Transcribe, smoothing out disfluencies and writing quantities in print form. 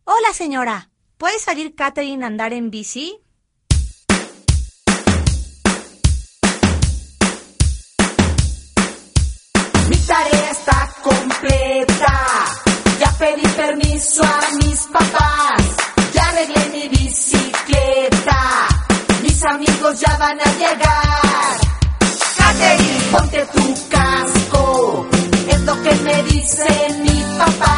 Hola, señora. ¿Puede salir Catherine a andar en bici? Mi tarea está completa. Ya pedí permiso a mis papás. Ya arreglé mi bicicleta. Mis amigos ya van a llegar. Catherine, ponte tu casco. Es lo que me dice mi papá.